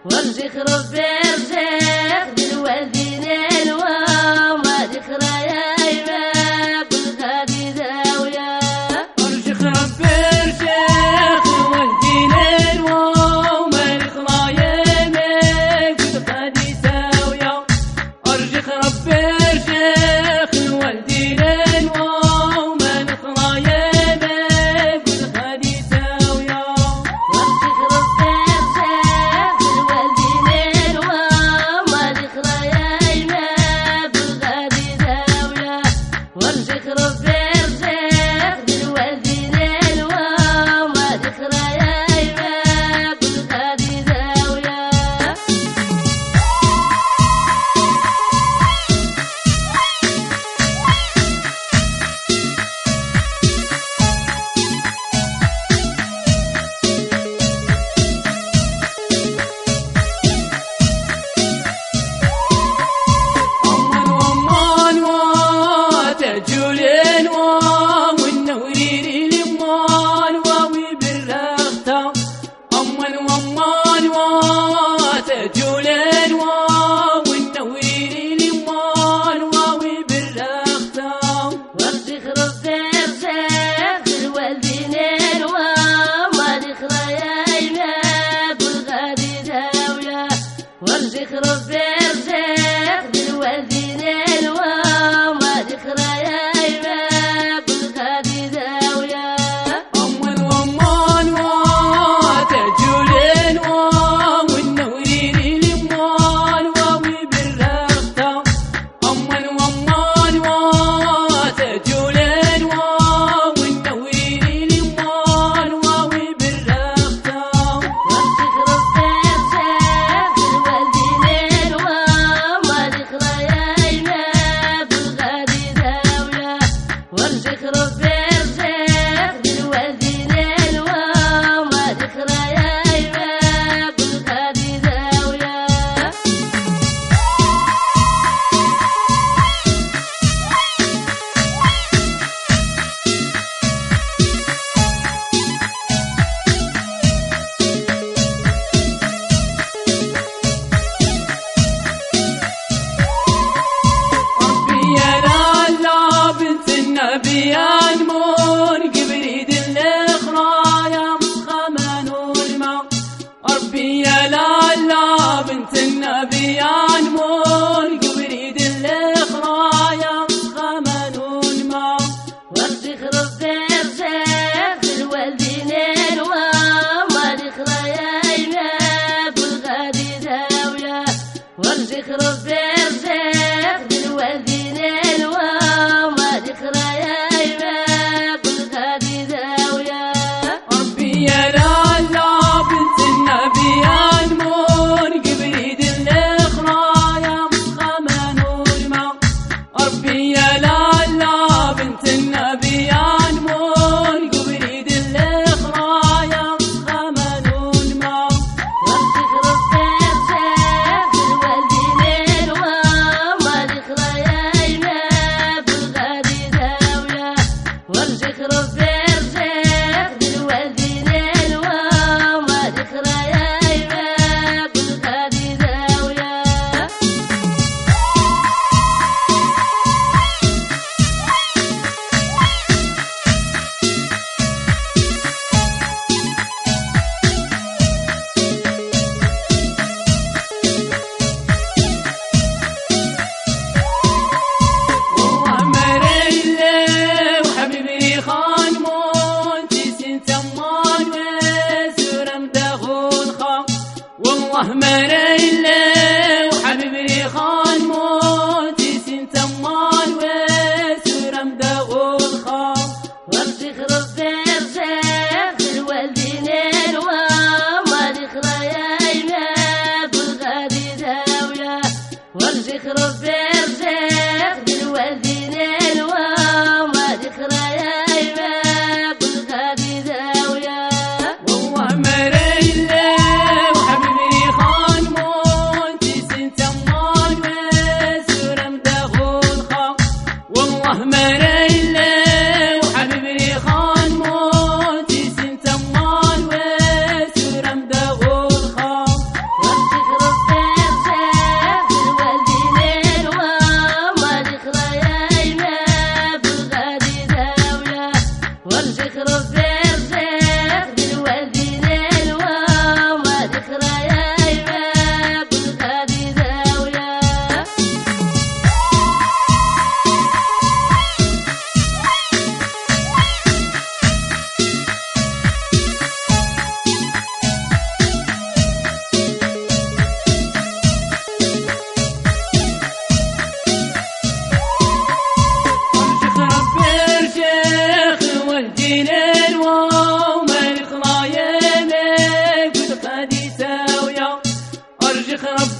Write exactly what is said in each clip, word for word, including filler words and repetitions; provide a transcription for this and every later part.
ورجيك ربي رجيك بالوالدين الوام ذكرى يا إمام بالغادي داوية. ورجيك ربي رجيك بالوالدين الوام ذكرى يا إمام بالغادي داوية. ورجيك ربي رجيك بالوالدين الوام ذكرى يا إمام بالغادي داوية. ورجيك ربي رجيك بالوالدين الوام ذكرى يا إمام بالغادي داوية. ورجيك ربي رجيك بالوالدين الوام ذكرى يا إمام بالغادي داوية. أمان وأمان وتجولين وام والنوريري لمان واوي بالرغتا. أمان وأمان وتجولين وام والنوريري لمان واوي بالرغتا. ورجيك ربي رجيك بالوالدين الوام ذكرى يا إمام بالغادي داوية. ورجيك ربي رجيك بالوالدين الوام ذكرى يا إمام بالغادي داوية. أمان وأمان وتجولين وام والنوريري لمان واوي بالرغتا. أمان وأمان وتجولين وام والنوريري لمان واوي بالرغتا. ورجيك ربي رجيك بالوالدين الوام ذكرى يا إمام بالغادي داوية. ورجيك ربي رجيك بالوالدين الوام ذكرى يا إمام بالغادي داوية. ربي يا لالا بنت النبي المون قبريد الإخرايا مسخمة نور ما. ربي يا لالا بنت النبي المون قبريد الإخرايا مسخمة نور ما. ورجيك ربي رجيك بالوالدين الوام ذكرى يا إمام بالغادي داوية. ورجيك ربي رجيك بالوالدين الوام ذكرى يا إمام بالغادي داوية. ربي يا لالا بنت النبي المون قبريد الإخرايا مسخمة نور ما. ربي يا لالا بنت النبي المون قبريد الإخرايا مسخمة نور ما. ورجيك ربي رجيك بالوالدين الوام ذكرى يا إمام بالغادي داوية. ورجيك ربي رجيك بالوالدين الوام ذكرى يا إمام بالغادي داوية. والله مريلي وحبيبي خان مونتي سنت أمان وسورم داخل خام. والله مريلي وحبيبي خان مونتي سنت أمان وسورم داخل خام. ورجيك ربي رجيك بالوالدين الوام ذكرى يا إمام بالغادي داوية. ورجيك ربي رجيك بالوالدين الوام ذكرى يا إمام بالغادي داوية. والله مريلي وحبيبي خان مونتي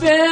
ربي